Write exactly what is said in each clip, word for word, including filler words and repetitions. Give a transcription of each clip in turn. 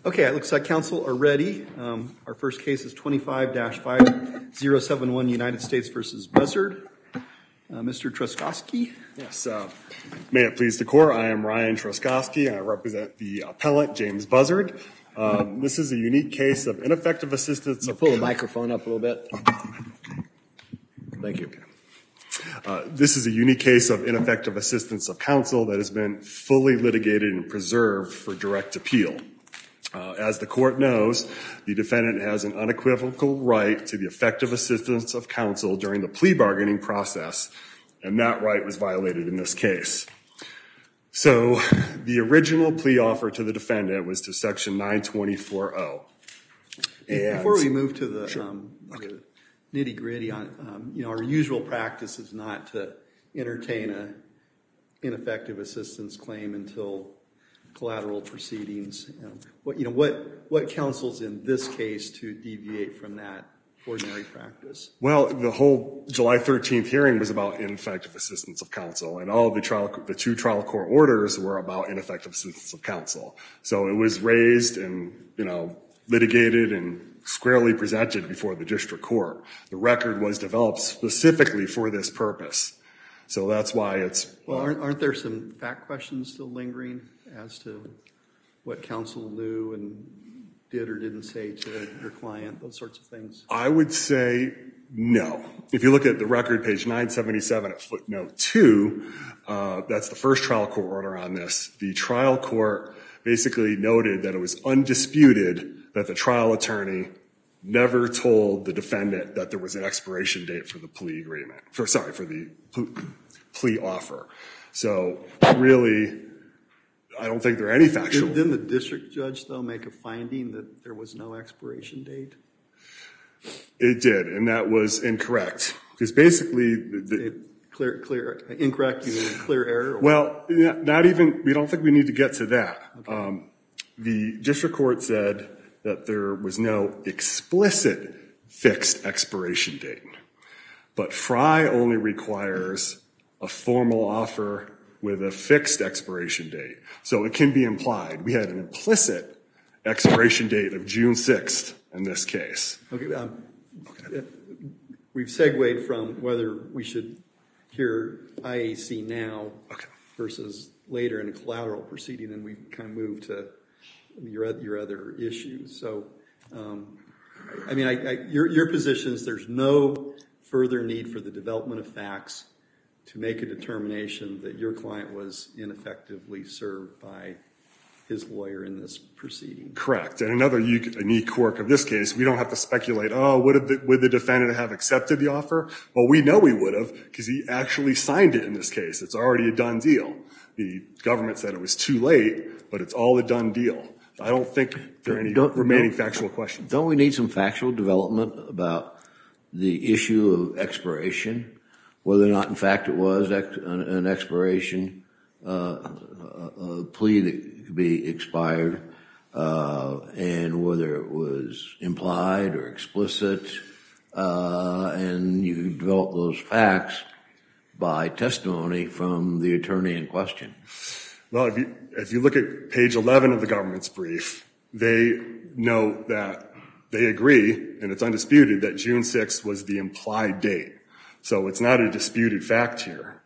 Okay, it looks like counsel are ready. Um, our first case is twenty-five dash five zero seven one United States versus Buzzard. Uh, Mister Truskowski. Yes, uh, may it please the court, I am Ryan Truskowski and I represent the appellant James Buzzard. Um, this is a unique case of ineffective assistance. Can you pull the microphone up a little bit? Thank you. Uh, this is a unique case of ineffective assistance of counsel that has been fully litigated and preserved for direct appeal. Uh, as the court knows, the defendant has an unequivocal right to the effective assistance of counsel during the plea bargaining process, and that right was violated in this case. So the original plea offer to the defendant was to section nine twenty-four oh. And before we move to the, sure. um, okay. the nitty gritty on, um, you know, our usual practice is not to entertain a ineffective assistance claim until collateral proceedings. Um, what you know, what what counsels in this case to deviate from that ordinary practice? Well, the whole July thirteenth hearing was about ineffective assistance of counsel, and all of the trial, the two trial court orders were about ineffective assistance of counsel. So it was raised and you know litigated and squarely presented before the district court. The record was developed specifically for this purpose. So that's why it's... Well, aren't, aren't there some fact questions still lingering as to what counsel knew and did or didn't say to your client, those sorts of things? I would say no. If you look at the record, page nine seventy-seven at footnote two, uh, that's the first trial court order on this. The trial court basically noted that it was undisputed that the trial attorney never told the defendant that there was an expiration date for the plea agreement. For, sorry, for the plea offer. So really, I don't think there are any factual... Didn't the district judge, though, make a finding that there was no expiration date? It did, and that was incorrect. Because basically... The, it, clear, clear, incorrect, you mean clear error? Or well, not even... We don't think we need to get to that. Okay. Um, the district court said that there was no explicit fixed expiration date. But Fry only requires a formal offer with a fixed expiration date. So it can be implied. We had an implicit expiration date of June sixth in this case. Okay. Um, okay. We've segued from whether we should hear I A C now okay. versus later in a collateral proceeding, and we've kind of moved to your, your other issues. So, um, I mean, I, I, your, your position is there's no further need for the development of facts to make a determination that your client was ineffectively served by his lawyer in this proceeding. Correct. And another unique quirk of this case, we don't have to speculate, oh, would the, would the defendant have accepted the offer? Well, we know he would have because he actually signed it in this case. It's already a done deal. The government said it was too late, but it's all a done deal. I don't think there are any don't, remaining don't, factual questions. Don't we need some factual development about the issue of expiration, whether or not, in fact, it was ex- an, an expiration, uh, a, a plea that could be expired, uh, and whether it was implied or explicit, uh, and you develop those facts by testimony from the attorney in question. Well, if you, if you look at page eleven of the government's brief, they note that they agree, and it's undisputed, that June sixth was the implied date. So it's not a disputed fact here.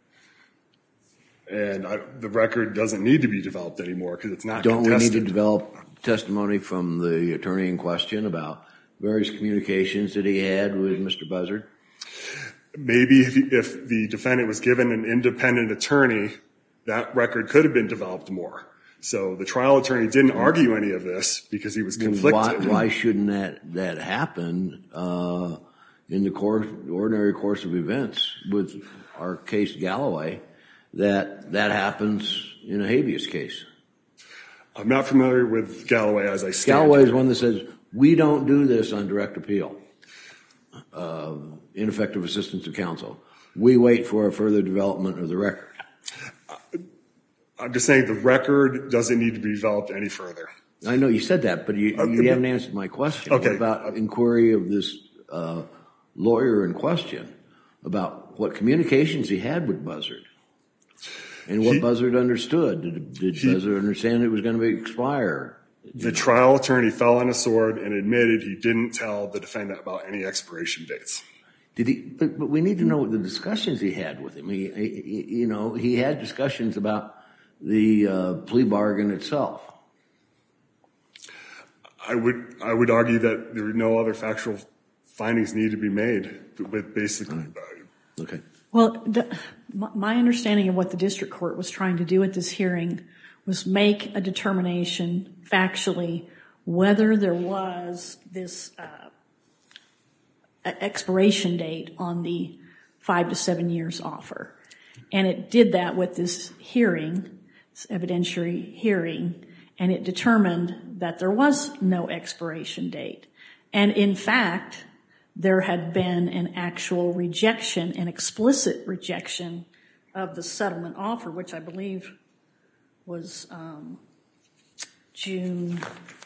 And I, the record doesn't need to be developed anymore because it's not Don't contested. we need to develop testimony from the attorney in question about various communications that he had with Mister Buzzard? Maybe if, if the defendant was given an independent attorney, that record could have been developed more. So the trial attorney didn't argue any of this because he was conflicted. Why, why shouldn't that, that happen uh, in the course, ordinary course of events with our case Galloway, that that happens in a habeas case? I'm not familiar with Galloway as I stand. Galloway is one that says, we don't do this on direct appeal, uh, ineffective assistance of counsel. We wait for a further development of the record. I'm just saying the record doesn't need to be developed any further. I know you said that, but you, you haven't answered my question. Okay. What about inquiry of this uh, lawyer in question about what communications he had with Buzzard and what he, Buzzard understood? Did, did he, Buzzard understand it was going to be expire The trial attorney fell on a sword and admitted he didn't tell the defendant about any expiration dates. Did he? But, but we need to know what the discussions he had with him. He, he you know, he had discussions about the uh, plea bargain itself. I would I would argue that there are no other factual findings need to be made. But basically, uh, Okay. Well, the, my understanding of what the district court was trying to do at this hearing was make a determination factually whether there was this uh, expiration date on the five to seven years offer. And it did that with this hearing, this evidentiary hearing, and it determined that there was no expiration date. And in fact, there had been an actual rejection, an explicit rejection of the settlement offer, which I believe was um, June,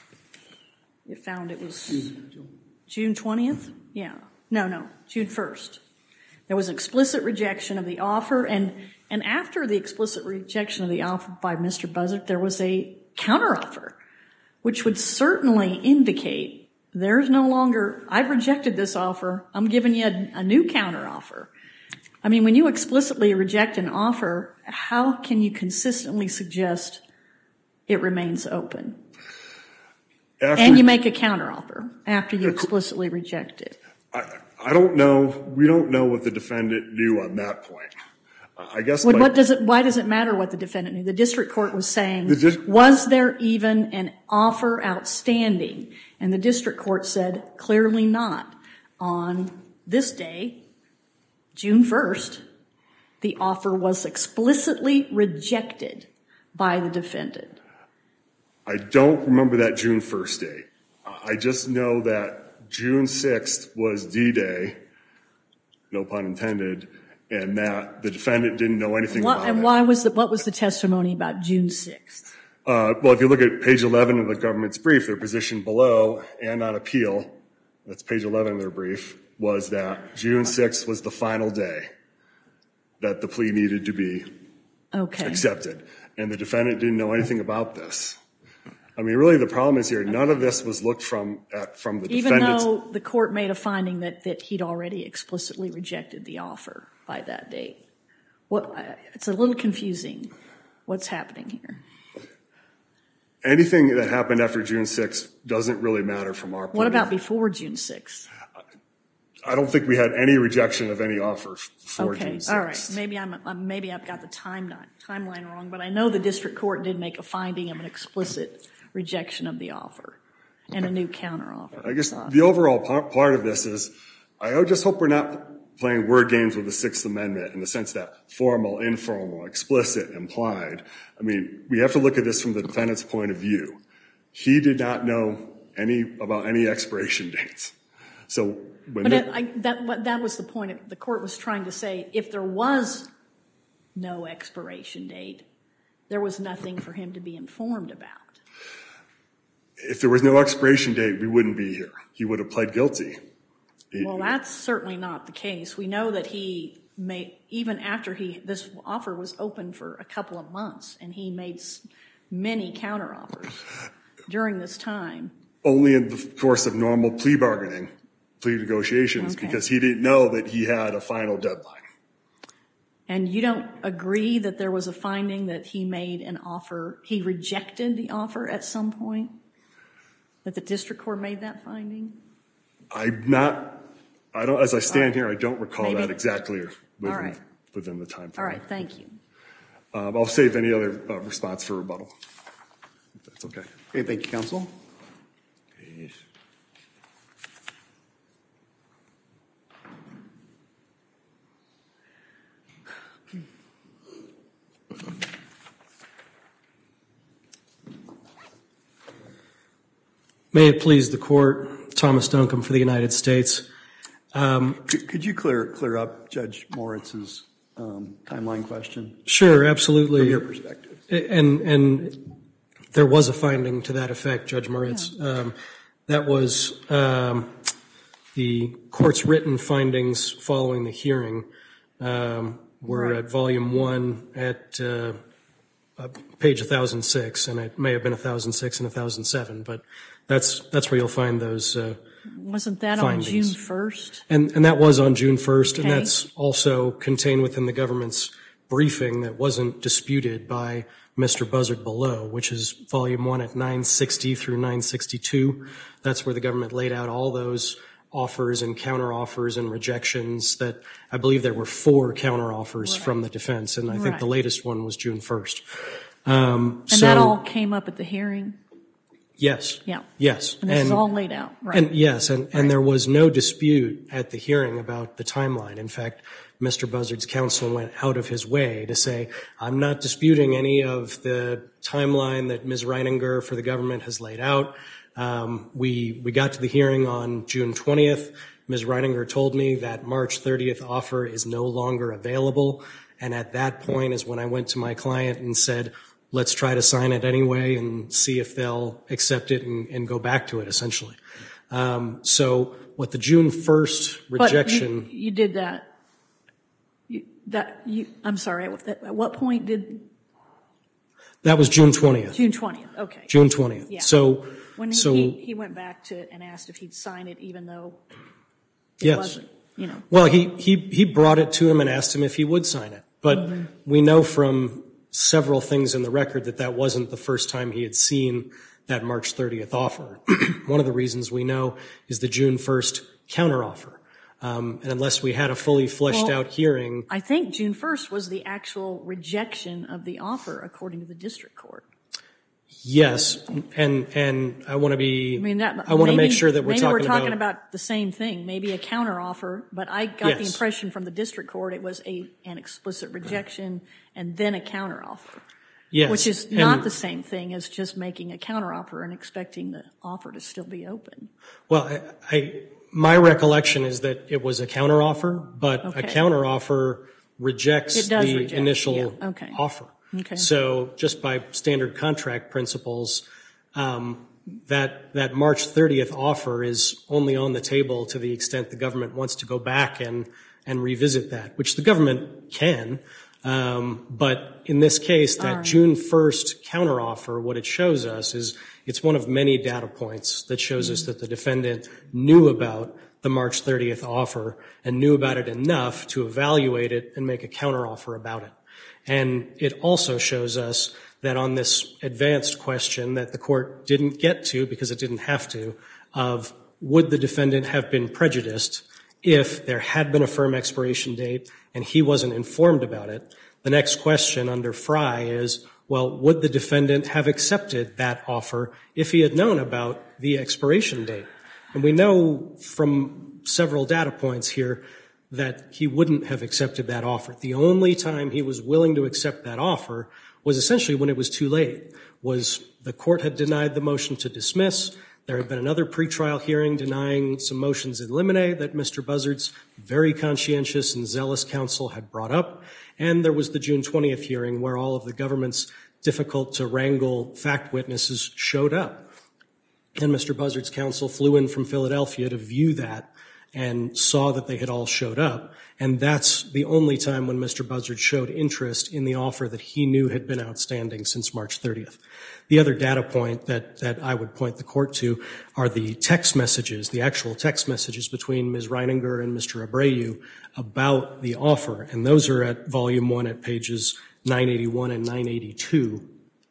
you found it was June twentieth? Yeah. No, no, June first. There was an explicit rejection of the offer, and, and after the explicit rejection of the offer by Mister Buzzard, there was a counteroffer, which would certainly indicate there's no longer, I've rejected this offer, I'm giving you a, a new counteroffer. I mean, when you explicitly reject an offer, how can you consistently suggest it remains open? after, And you make a counteroffer after you explicitly reject it. I, I don't know. We don't know what the defendant knew on that point. I guess. What, my, what does it? Why does it matter what the defendant knew? The district court was saying, dis- was there even an offer outstanding? And the district court said, clearly not. On this day, June first, the offer was explicitly rejected by the defendant. I don't remember that June first date. I just know that June sixth was D-Day, no pun intended, and that the defendant didn't know anything What, about and it. why was the, what was the testimony about June sixth? Uh, well, if you look at page eleven of the government's brief, their position below and on appeal, that's page eleven of their brief, was that June sixth was the final day that the plea needed to be Okay. accepted. And the defendant didn't know anything about this. I mean, really the problem is here, none of this was looked from at, from the Even defendant's. though the court made a finding that, that he'd already explicitly rejected the offer by that date. What, it's a little confusing what's happening here. Anything that happened after June sixth doesn't really matter from our point What of about view. before June sixth? I don't think we had any rejection of any offer before Okay, June sixth. all right. Maybe I'm, I'm maybe I've got the time timeline wrong, but I know the district court did make a finding of an explicit rejection of the offer and a new counteroffer. I guess the overall part, part of this is, I just hope we're not playing word games with the Sixth Amendment in the sense that formal, informal, explicit, implied. I mean, we have to look at this from the defendant's point of view. He did not know any about any expiration dates. So when But the, it, I, that what, that was the point. The court was trying to say if there was no expiration date, there was nothing for him to be informed about. if there was no expiration date, we wouldn't be here. He would have pled guilty. He- Well, that's certainly not the case. We know that he made, even after he, this offer was open for a couple of months, and he made s- many counteroffers during this time. Only in the course of normal plea bargaining, plea negotiations, Okay. because he didn't know that he had a final deadline. And you don't agree that there was a finding that he made an offer, he rejected the offer at some point? That the district court made that finding? I'm not, I don't, as I stand here, I don't recall Maybe- that exactly within, right. within the time All frame. right, thank you. Um, I'll save any other uh, response for rebuttal, if that's okay. Okay, thank you, counsel. Yes. May it please the court, Thomas Duncombe for the United States. Um, Could could you clear, clear up Judge Moritz's um, timeline question sure, absolutely. from your perspective? And, and there was a finding to that effect, Judge Moritz. Um, that was um, the court's written findings following the hearing um, were Right. at volume one at uh, uh, page one thousand six, and it may have been one thousand six and one thousand seven, but that's that's where you'll find those uh, Wasn't that findings. on June first? And, and that was on June first, and Okay. that's also contained within the government's briefing that wasn't disputed by Mister Buzzard below, which is volume one at nine sixty through nine sixty-two. That's where the government laid out all those offers and counteroffers and rejections that I believe there were four counteroffers Right. from the defense, and I think Right. the latest one was June first. Um, And so, that all came up at the hearing? yes. Yeah. Yes. And this is all laid out, right? And yes, and, and there was no dispute at the hearing about the timeline. In fact, Mister Buzzard's counsel went out of his way to say, I'm not disputing any of the timeline that Miz Reininger for the government has laid out. Um, we, we got to the hearing on June twentieth. Miz Reininger told me that March thirtieth offer is no longer available. And at that point is when I went to my client and said, let's try to sign it anyway and see if they'll accept it and, and go back to it, essentially. Um, so what the June first rejection. But you, you did that. You, that you. I'm sorry. At, at what point did That was June twentieth. June twentieth? Okay. June twentieth. Yeah. So, When he, so he, he went back to it and asked if he'd sign it, even though it yes. wasn't. You know. Well, he, he, he brought it to him and asked him if he would sign it. But Mm-hmm. we know from several things in the record that that wasn't the first time he had seen that March thirtieth offer. One of the reasons we know is the June first counteroffer. Um, and unless we had a fully fleshed Well, out hearing. I think June first was the actual rejection of the offer, according to the district court. Yes, and and I want to be. I mean, that. I want to maybe- make sure that we're maybe talking, we're talking about, about the same thing, maybe a counteroffer. But I got the Yes. impression from the district court it was a an explicit rejection and then a counteroffer, yes, which is not and- the same thing as just making a counteroffer and expecting the offer to still be open. Well, I, I my recollection is that it was a counteroffer, but Okay. a counteroffer rejects It does the reject, initial yeah, okay. offer. Okay. So just by standard contract principles, um, that that March thirtieth offer is only on the table to the extent the government wants to go back and and revisit that, which the government can. Um, but in this case, that right. June first counteroffer, what it shows us is it's one of many data points that shows us that the defendant knew about the March thirtieth offer and knew about it enough to evaluate it and make a counteroffer about it. And it also shows us that on this advanced question that the court didn't get to because it didn't have to, of would the defendant have been prejudiced if there had been a firm expiration date and he wasn't informed about it, the next question under Fry is, well, would the defendant have accepted that offer if he had known about the expiration date? And we know from several data points here that he wouldn't have accepted that offer. The only time he was willing to accept that offer was essentially when it was too late, was the court had denied the motion to dismiss. There had been another pretrial hearing denying some motions in limine that Mister Buzzard's very conscientious and zealous counsel had brought up. And there was the June twentieth hearing where all of the government's difficult to wrangle fact witnesses showed up. And Mister Buzzard's counsel flew in from Philadelphia to view that and saw that they had all showed up. And that's the only time when Mister Buzzard showed interest in the offer that he knew had been outstanding since March thirtieth. The other data point that, that I would point the court to are the text messages, the actual text messages between Miz Reininger and Mister Abreu about the offer. And those are at volume one at pages nine eighty-one and nine eighty-two.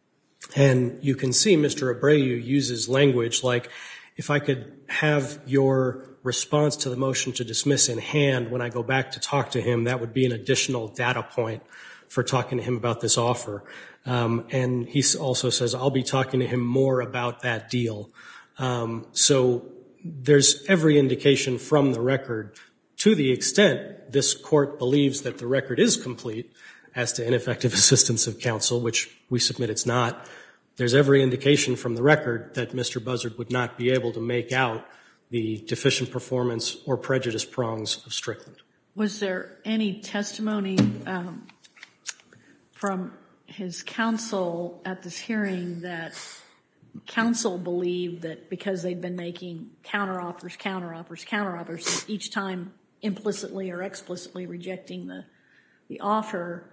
And you can see Mister Abreu uses language like, if I could have your response to the motion to dismiss in hand when I go back to talk to him, that would be an additional data point for talking to him about this offer. Um, and he also says, I'll be talking to him more about that deal. Um, so there's every indication from the record, to the extent this court believes that the record is complete as to ineffective assistance of counsel, which we submit it's not. There's every indication from the record that Mister Buzzard would not be able to make out the deficient performance or prejudice prongs of Strickland. Was there any testimony um, from his counsel at this hearing that counsel believed that because they'd been making counteroffers, counteroffers, counteroffers, each time implicitly or explicitly rejecting the, the offer,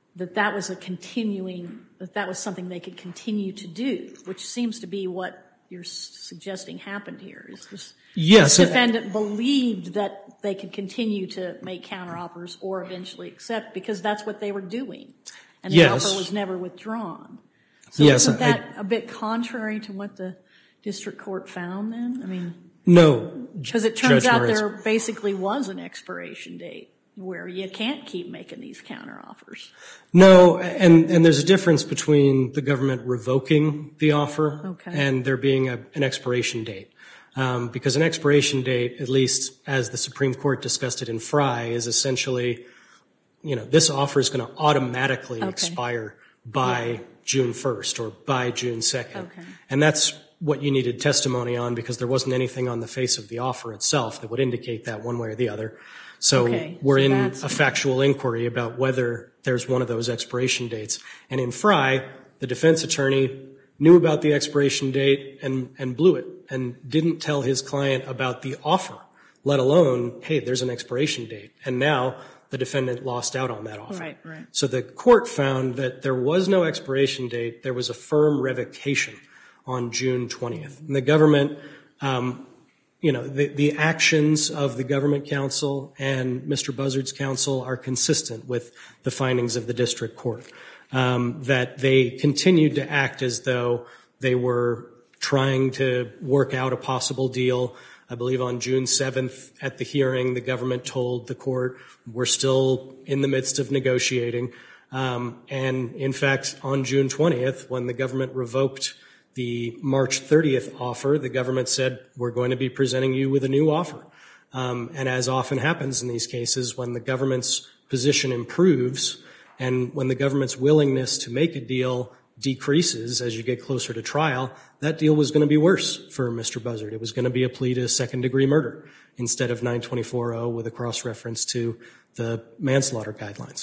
that that was a continuing, that that was something they could continue to do, which seems to be what you're suggesting happened here. Is this, yes, this defendant believed that they could continue to make counteroffers or eventually accept because that's what they were doing, and the yes. offer was never withdrawn. So yes, isn't that I, a bit contrary to what the district court found then? I mean, no, because it turns Judge out Moritz. there basically was an expiration date where you can't keep making these counteroffers. No, and, and there's a difference between the government revoking the offer Okay. and there being a, an expiration date. Um, because an expiration date, at least as the Supreme Court discussed it in Fry, is essentially, you know, this offer is going to automatically Okay. expire by Yeah. June first or by June second. Okay. And that's what you needed testimony on because there wasn't anything on the face of the offer itself that would indicate that one way or the other. So Okay, we're so in that's- a factual inquiry about whether there's one of those expiration dates. And in Fry, the defense attorney knew about the expiration date and, and blew it and didn't tell his client about the offer, let alone, hey, there's an expiration date. And now the defendant lost out on that offer. Right, right. So the court found that there was no expiration date. There was a firm revocation on June twentieth. And the government, um, you know, the, the actions of the government counsel and Mister Buzzard's counsel are consistent with the findings of the district court, um, that they continued to act as though they were trying to work out a possible deal. I believe on June seventh at the hearing, the government told the court, we're still in the midst of negotiating. Um, and in fact, on June twentieth, when the government revoked the March thirtieth offer, the government said, we're going to be presenting you with a new offer. Um, and as often happens in these cases, when the government's position improves and when the government's willingness to make a deal decreases as you get closer to trial, that deal was going to be worse for Mister Buzzard. It was going to be a plea to second-degree murder instead of nine twenty-four oh with a cross-reference to the manslaughter guidelines.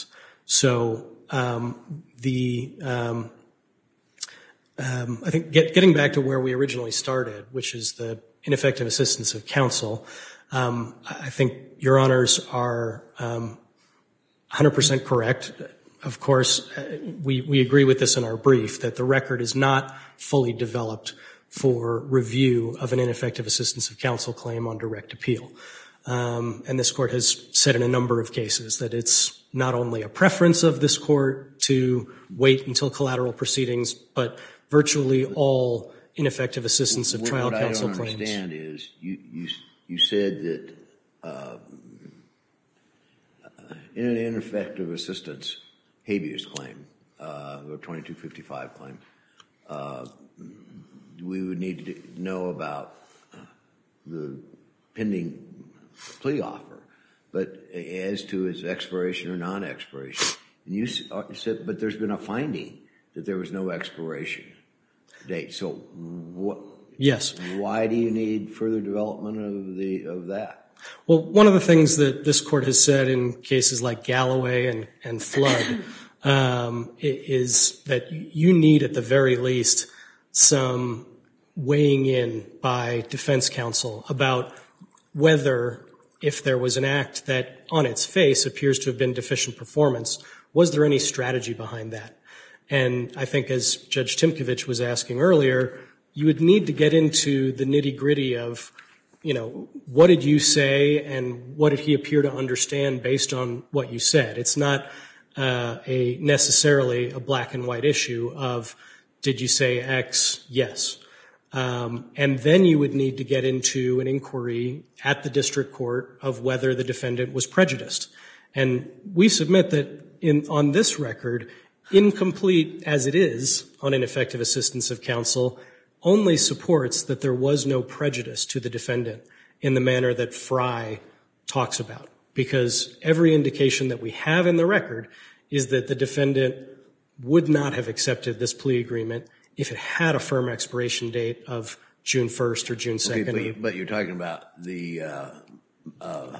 So um, the um, um, I think get, getting back to where we originally started, which is the ineffective assistance of counsel, um, I think Your Honors are um, one hundred percent correct. Of course, uh, we, we agree with this in our brief, that the record is not fully developed for review of an ineffective assistance of counsel claim on direct appeal. Um, and this court has said in a number of cases that it's not only a preference of this court to wait until collateral proceedings, but virtually all ineffective assistance of trial what counsel I don't claims. understand is you, you, you said that uh, in an ineffective assistance habeas claim, uh, or twenty-two fifty-five claim, uh, we would need to know about the pending plea offer, but as to its expiration or non-expiration. And you said, but there's been a finding that there was no expiration date. So what? Yes. Why do you need further development of the of that? Well, one of the things that this court has said in cases like Galloway and, and Flood um, is that you need at the very least some weighing in by defense counsel about whether, if there was an act that on its face appears to have been deficient performance, was there any strategy behind that? And I think as Judge Timkovich was asking earlier, you would need to get into the nitty-gritty of, you know, what did you say and what did he appear to understand based on what you said? It's not uh, a necessarily a black and white issue of did you say X? Yes. Um, and then you would need to get into an inquiry at the district court of whether the defendant was prejudiced. And we submit that in on this record, incomplete as it is on ineffective assistance of counsel, only supports that there was no prejudice to the defendant in the manner that Fry talks about. Because every indication that we have in the record is that the defendant would not have accepted this plea agreement if it had a firm expiration date of June first or June second. Okay, but, but you're talking about the uh, uh,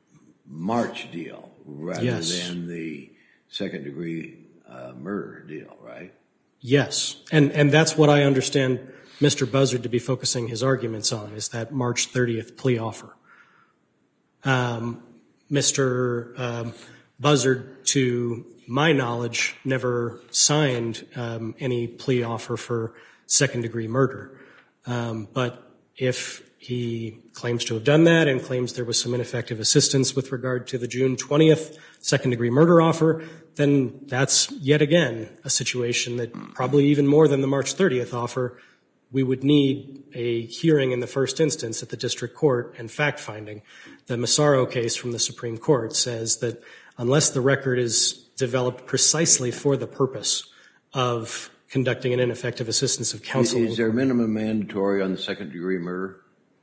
March deal rather Yes. than the second degree uh, murder deal, right? Yes. And, and that's what I understand Mister Buzzard to be focusing his arguments on, is that March thirtieth plea offer. Um, Mister Um, Buzzard, to my knowledge, never signed um, any plea offer for second-degree murder. Um, but if he claims to have done that and claims there was some ineffective assistance with regard to the June twentieth second-degree murder offer, then that's yet again a situation that probably even more than the March thirtieth offer, we would need a hearing in the first instance at the district court and fact-finding. The Massaro case from the Supreme Court says that unless the record is developed precisely for the purpose of conducting an ineffective assistance of counsel. Is there a minimum mandatory on the second-degree murder?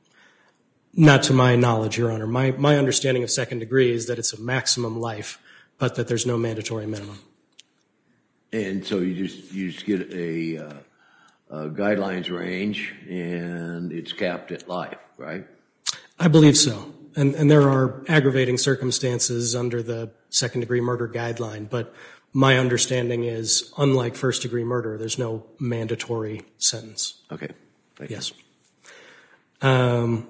Not to my knowledge, Your Honor. My, my understanding of second degree is that it's a maximum life, but that there's no mandatory minimum. And so you just you just get a, uh, a guidelines range, and it's capped at life, right? I believe so. And, and there are aggravating circumstances under the second-degree murder guideline, but my understanding is, unlike first-degree murder, there's no mandatory sentence. Okay. Thank yes. You. Um,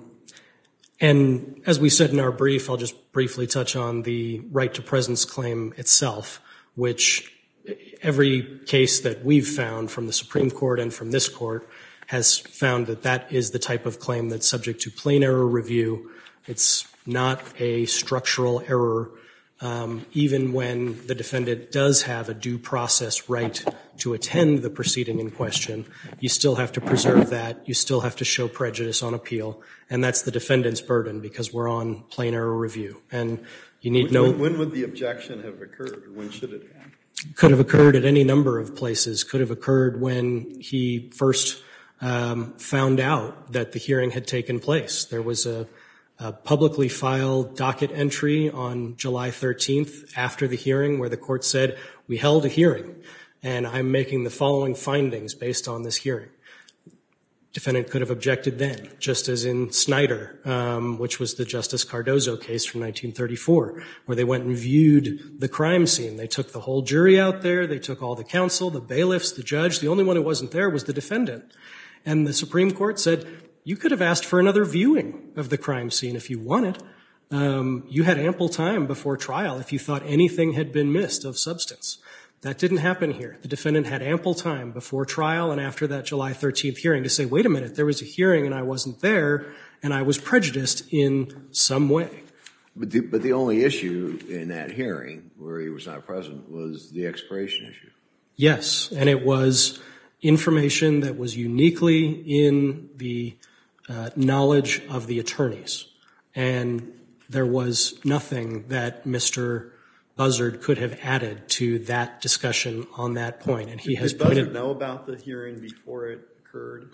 and as we said in our brief, I'll just briefly touch on the right to presence claim itself, which every case that we've found from the Supreme Court and from this court has found that that is the type of claim that's subject to plain error review. It's not a structural error, um, even when the defendant does have a due process right to attend the proceeding in question. You still have to preserve that. You still have to show prejudice on appeal, and that's the defendant's burden because we're on plain error review. And you need when, no. When, when would the objection have occurred, or when should it have? Could have occurred at any number of places. Could have occurred when he first um, found out that the hearing had taken place. There was a A publicly filed docket entry on July thirteenth after the hearing where the court said, we held a hearing, and I'm making the following findings based on this hearing. Defendant could have objected then, just as in Snyder, um, which was the Justice Cardozo case from nineteen thirty-four, where they went and viewed the crime scene. They took the whole jury out there. They took all the counsel, the bailiffs, the judge. The only one who wasn't there was the defendant. And the Supreme Court said, you could have asked for another viewing of the crime scene if you wanted. Um, you had ample time before trial if you thought anything had been missed of substance. That didn't happen here. The defendant had ample time before trial and after that July thirteenth hearing to say, wait a minute, there was a hearing and I wasn't there and I was prejudiced in some way. But the, but the only issue in that hearing where he was not present was the expiration issue. Yes, and it was information that was uniquely in the Uh, knowledge of the attorneys. And there was nothing that Mister Buzzard could have added to that discussion on that point. And he Did has Buzzard pointed, know about the hearing before it occurred?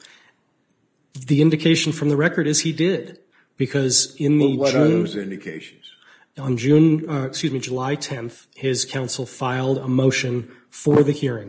The indication from the record is he did, because in the well, what June, are those indications? On June, uh, excuse me, July tenth, his counsel filed a motion for the hearing,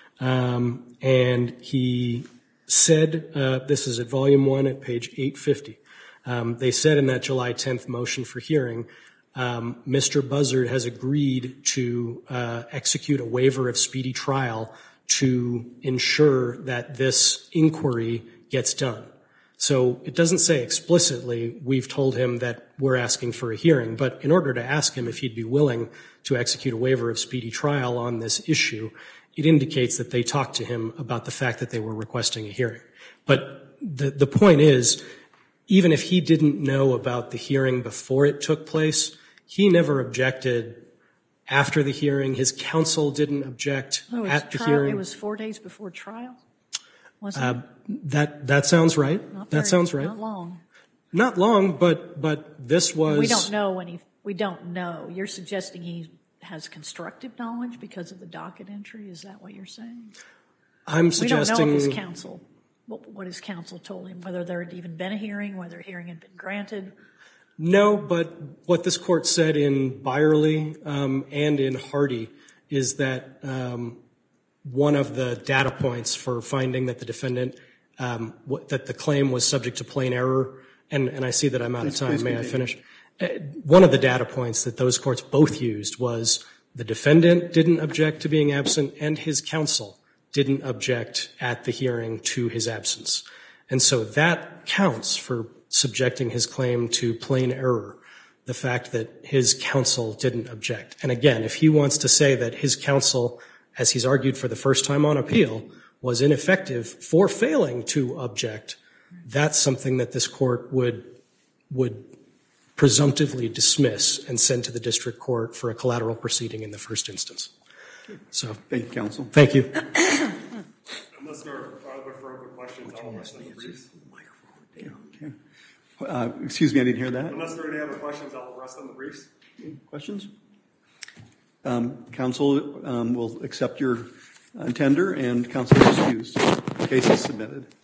um, and he said, uh, this is at volume one at page eight fifty. Um, they said in that July tenth motion for hearing, um, Mister Buzzard has agreed to uh, execute a waiver of speedy trial to ensure that this inquiry gets done. So it doesn't say explicitly, we've told him that we're asking for a hearing, but in order to ask him if he'd be willing to execute a waiver of speedy trial on this issue, it indicates that they talked to him about the fact that they were requesting a hearing. But the, the point is, even if he didn't know about the hearing before it took place, he never objected after the hearing. His counsel didn't object Oh, at the trial, hearing. It was four days before trial, wasn't Uh, it? that, that sounds right. Not That very- sounds right. Not long. Not long, but, but this was. We don't know when he, we don't know. You're suggesting he has constructive knowledge because of the docket entry? Is that what you're saying? I'm We suggesting. don't know if his counsel, what, what his counsel told him, whether there had even been a hearing, whether a hearing had been granted. No, but what this court said in Byerly um, and in Hardy is that um, one of the data points for finding that the defendant, um, w- that the claim was subject to plain error, and, and I see that I'm out of Please- time. please May I continue. finish? Uh, one of the data points that those courts both used was the defendant didn't object to being absent and his counsel didn't object at the hearing to his absence. And so that counts for subjecting his claim to plain error. the fact that his counsel didn't object. And again, if he wants to say that his counsel, as he's argued for the first time on appeal, was ineffective for failing to object, that's something that this court would would presumptively dismiss and send to the district court for a collateral proceeding in the first instance. So, Thank you, counsel. thank you. Unless there are other further questions, I will rest on the briefs. Okay. Uh, excuse me, I didn't hear that. Unless there are any other questions, I will rest on the briefs. Questions? Um, counsel um, will accept your uh, tender, and counsel is excused. The case is submitted.